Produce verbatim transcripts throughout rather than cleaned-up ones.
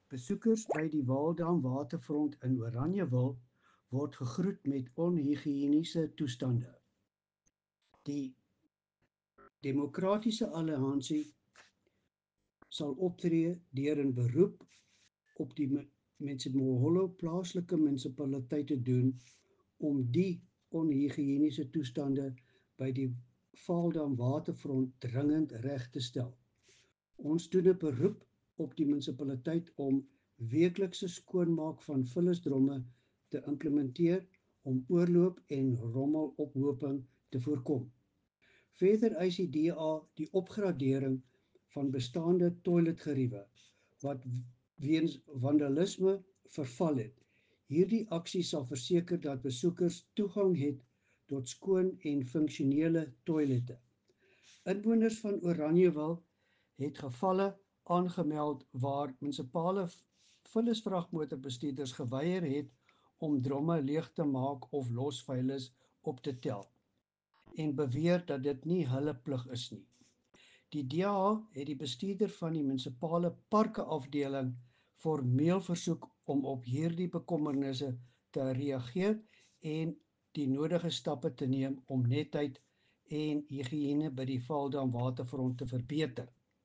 Besoekers by die Waaldam Waterfront in Oranjewil word gegroet met onhigiëniese toestande. Die Demokratiese Alliansie sal optree deur 'n beroep op die Mensemoholo plaaslike munisipaliteit te doen om die onhigiëniese toestande by die Vaaldam Waterfront dringend reg te stel. Ons doen 'n beroep op die munisipaliteit om weeklikse skoonmaak van vullisdromme te implementeer om oorloop en rommelophoping te voorkom. Verder eis die D A die opgradering van bestaande toiletgeriewe wat weens vandalisme verval het. Hierdie aksie sal verseker dat besoekers toegang het tot skoon en funksionele toilette. Inwoners van Oranjewil het gevalle aangemeld waar munisipale vullisvragmotorbestuurders geweier het om dromme leeg te maak of losvuilis op te tel en beweer dat dit nie hulle plig is nie. Die D A het die bestuurder van die munisipale parke afdeling formeel versoek om op hierdie bekommernisse te reageer en die nodige stappe te neem om netheid en higiëne by die Vaaldam Waterfront te verbeter.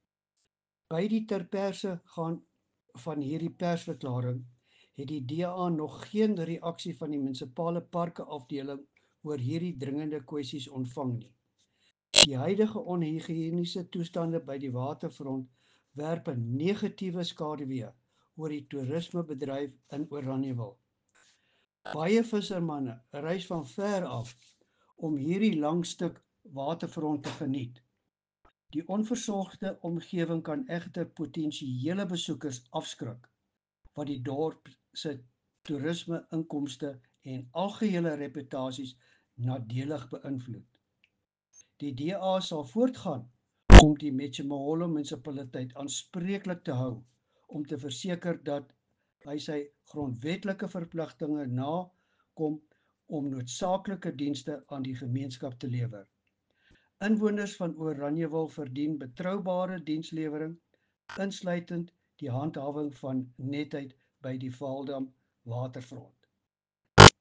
By die terperse gaan van hierdie persverklaring het die D A nog geen reaksie van die munisipale parke afdeling oor hierdie dringende kwessies ontvang nie. Die huidige onhigiëniese toestande by die waterfront werp 'n negatiewe skaduwee oor die toerismebedryf in Oranjewil. Baie vissermanne reis van ver af om hierdie lang stuk waterfront te geniet. Die onversorgde omgewing kan egter potensiële besoekers afskrik, wat die dorp se toerisme-inkomste en algehele reputasies nadelig beïnvloed. Die D A sal voortgaan om die Mensemoholo munisipaliteit aanspreeklik te hou om te verseker dat hy sy grondwetlike verpligtinge nakom om noodsaaklike dienste aan die gemeenskap te lewer. Inwoners van Oranjewil verdien betroubare dienslewering, insluitend die handhawing van netheid by die Vaaldam Waterfront.